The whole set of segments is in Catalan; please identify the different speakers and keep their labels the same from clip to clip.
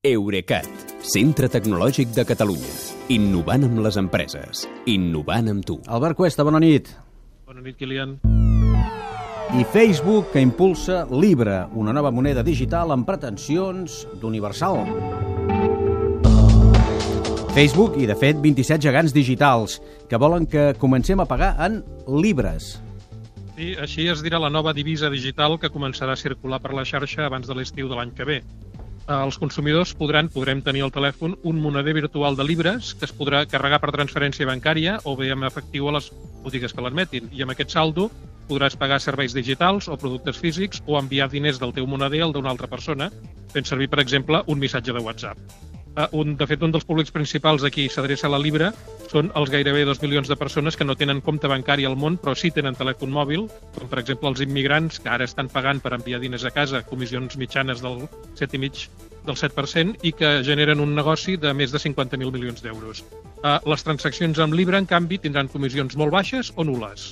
Speaker 1: Eurecat, centre tecnològic de Catalunya. Innovant amb les empreses. Innovant amb tu.
Speaker 2: Albert Cuesta, bona nit.
Speaker 3: Bona nit, Kilian.
Speaker 2: I Facebook, que impulsa Libra, una nova moneda digital amb pretensions d'universal. Facebook i, de fet, 27 gegants digitals que volen que comencem a pagar en libres.
Speaker 3: Sí, així es dirà la nova divisa digital que començarà a circular per la xarxa abans de l'estiu de l'any que ve. Els consumidors podrem tenir al telèfon un moneder virtual de libres que es podrà carregar per transferència bancària o bé amb efectiu a les botigues que l'admetin. I amb aquest saldo podràs pagar serveis digitals o productes físics o enviar diners del teu moneder al d'una altra persona fent servir, per exemple, un missatge de WhatsApp. De fet, un dels públics principals a qui s'adreça la Libra són els gairebé 2 milions de persones que no tenen compte bancari al món, però sí tenen telèfon mòbil, com per exemple els immigrants que ara estan pagant per enviar diners a casa, comissions mitjanes del 7% i que generen un negoci de més de 50.000 milions d'euros. Les transaccions amb Libra, en canvi, tindran comissions molt baixes o nul·les.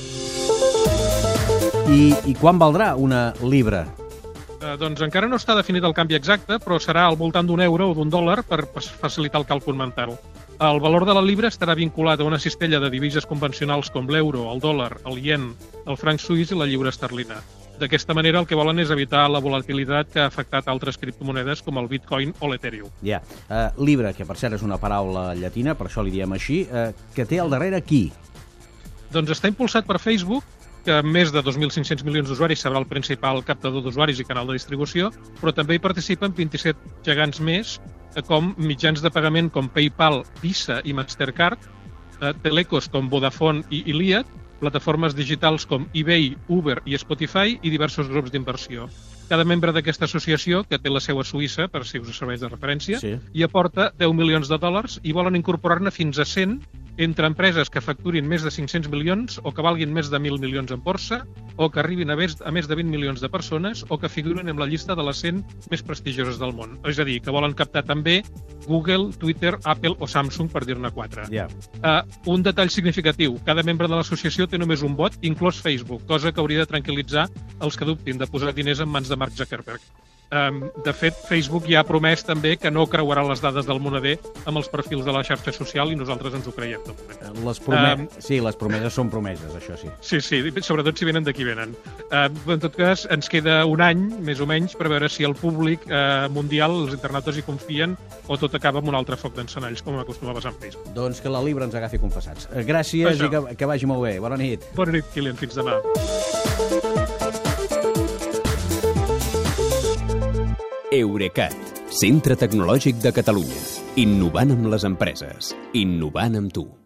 Speaker 2: I quan valdrà una Libra?
Speaker 3: Doncs encara no està definit el canvi exacte, però serà al voltant d'un euro o d'un dòlar per facilitar el càlcul mental. El valor de la Libra estarà vinculat a una cistella de divises convencionals com l'euro, el dòlar, el ien, el franc suís i la lliura esterlina. D'aquesta manera el que volen és evitar la volatilitat que ha afectat altres criptomonedes com el Bitcoin o l'Ethereum.
Speaker 2: Ja. Libra, que per cert és una paraula llatina, per això li diem així, que té al darrere qui?
Speaker 3: Doncs està impulsat per Facebook, que amb més de 2.500 milions d'usuaris serà el principal captador d'usuaris i canal de distribució, però també hi participen 27 gegants més, com mitjans de pagament com PayPal, Visa i Mastercard, telecos com Vodafone i Iliad, plataformes digitals com eBay, Uber i Spotify i diversos grups d'inversió. Cada membre d'aquesta associació, que té la seu a Suïssa, per si us serveix de referència,
Speaker 2: sí,
Speaker 3: hi aporta 10 milions de dòlars i volen incorporar-ne fins a 100 entre empreses que facturin més de 500 milions o que valguin més de 1.000 milions en borsa o que arribin a més de 20 milions de persones o que figuren en la llista de les 100 més prestigioses del món. És a dir, que volen captar també Google, Twitter, Apple o Samsung, per dir-ne 4.
Speaker 2: Yeah.
Speaker 3: Un detall significatiu, cada membre de l'associació té només un vot, inclòs Facebook, cosa que hauria de tranquil·litzar els que dubtin de posar diners en mans de Mark Zuckerberg. De fet, Facebook ja ha promès també que no creuarà les dades del moneder amb els perfils de la xarxa social i nosaltres ens ho creiem.
Speaker 2: Sí, les promeses són promeses, això sí.
Speaker 3: Sí, sobretot si venen d'aquí venen. En tot cas, ens queda un any, més o menys, per veure si el públic mundial, els internautes hi confien o tot acaba amb un altre foc d'encenalls, com acostuma a passar amb Facebook.
Speaker 2: Doncs que la Libra ens agafi confessats. Gràcies i que vagi molt bé. Bona nit.
Speaker 3: Bona nit, Kilian. Fins demà.
Speaker 1: Eurecat, centre tecnològic de Catalunya. Innovant amb les empreses. Innovant amb tu.